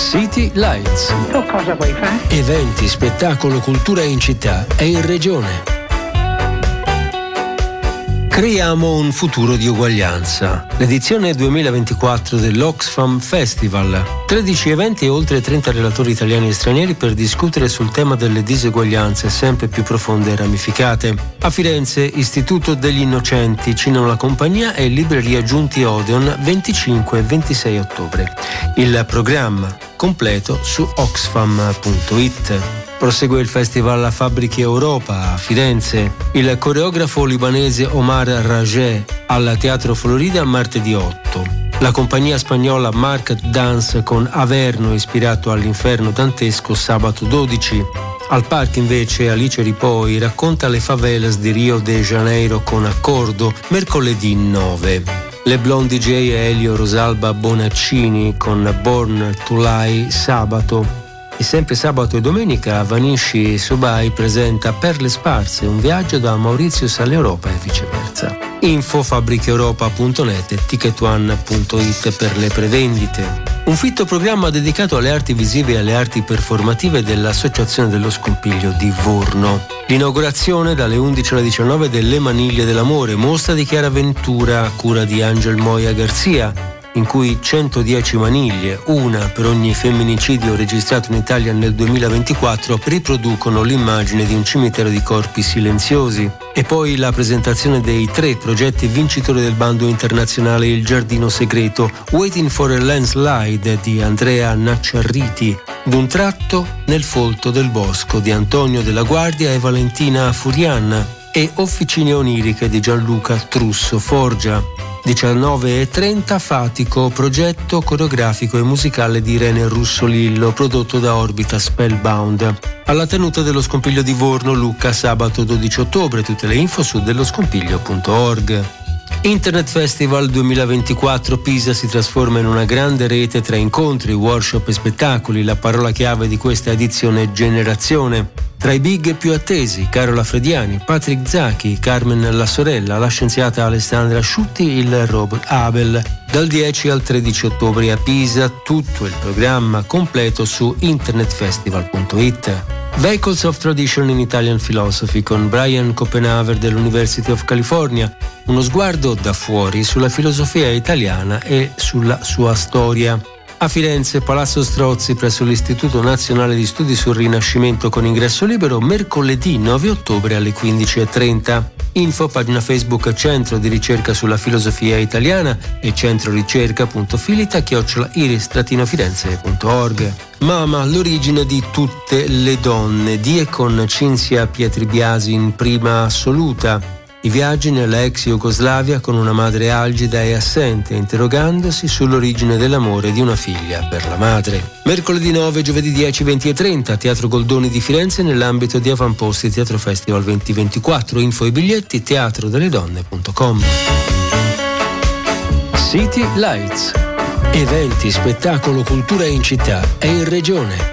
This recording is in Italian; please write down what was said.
City Lights. Tu cosa vuoi fare? Eventi, spettacolo, cultura in città e in regione. Creiamo un futuro di uguaglianza. L'edizione 2024 dell'Oxfam Festival. 13 eventi e oltre 30 relatori italiani e stranieri per discutere sul tema delle diseguaglianze sempre più profonde e ramificate. A Firenze, Istituto degli Innocenti, Cinema La Compagnia e Libreria Giunti Odeon, 25 e 26 ottobre. Il programma completo su oxfam.it. Prosegue il festival La Fabbriche Europa a Firenze. Il coreografo libanese Omar Rajeh al Teatro Florida martedì 8. La compagnia spagnola Market Dance con Averno ispirato all'inferno dantesco sabato 12. Al park invece Alice Ripoi racconta le favelas di Rio de Janeiro con Accordo mercoledì 9. Le Blonde DJ e Elio Rosalba Bonaccini con Born to Lie sabato. E sempre sabato e domenica Vanishi Subai presenta Perle Sparse, un viaggio da Mauritius all'Europa e viceversa. Info fabbricheeuropa.net e ticketone.it per le prevendite. Un fitto programma dedicato alle arti visive e alle arti performative dell'Associazione dello Scompiglio di Vorno. L'inaugurazione dalle 11 alle 19 delle Maniglie dell'Amore, mostra di Chiara Ventura a cura di Angel Moya Garcia, in cui 110 maniglie, una per ogni femminicidio registrato in Italia nel 2024, riproducono l'immagine di un cimitero di corpi silenziosi. E poi la presentazione dei 3 progetti vincitori del bando internazionale Il Giardino Segreto, Waiting for a Landslide di Andrea Nacciarriti, D'un tratto nel folto del bosco di Antonio Della Guardia e Valentina Furian e Officine oniriche di Gianluca Trusso Forgia. 19:30 Fatico, progetto coreografico e musicale di Irene Russolillo, prodotto da Orbita Spellbound. Alla tenuta dello Scompiglio di Vorno, Lucca, sabato 12 ottobre. Tutte le info su delloscompiglio.org. Internet Festival 2024 Pisa si trasforma in una grande rete tra incontri, workshop e spettacoli. La parola chiave di questa edizione è generazione. Tra i big più attesi, Carola Frediani, Patrick Zacchi, Carmen La Sorella, la scienziata Alessandra Asciutti, il robot Abel. Dal 10 al 13 ottobre a Pisa, tutto il programma completo su internetfestival.it. Vehicles of Tradition in Italian Philosophy con Brian Copenhaver dell'University of California. Uno sguardo da fuori sulla filosofia italiana e sulla sua storia. A Firenze, Palazzo Strozzi presso l'Istituto Nazionale di Studi sul Rinascimento con ingresso libero, mercoledì 9 ottobre alle 15:30. Info pagina Facebook Centro di Ricerca sulla Filosofia Italiana e centroricerca.filita@iris-firenze.org. Mama, l'origine di tutte le donne, di e con Cinzia Pietribiasi in prima assoluta. I viaggi nella ex Jugoslavia con una madre algida e assente, interrogandosi sull'origine dell'amore di una figlia per la madre. Mercoledì 9, giovedì 10, 20:30, Teatro Goldoni di Firenze nell'ambito di Avamposti Teatro Festival 2024. Info e biglietti teatrodelledonne.com. City Lights. Eventi, spettacolo, cultura in città e in regione.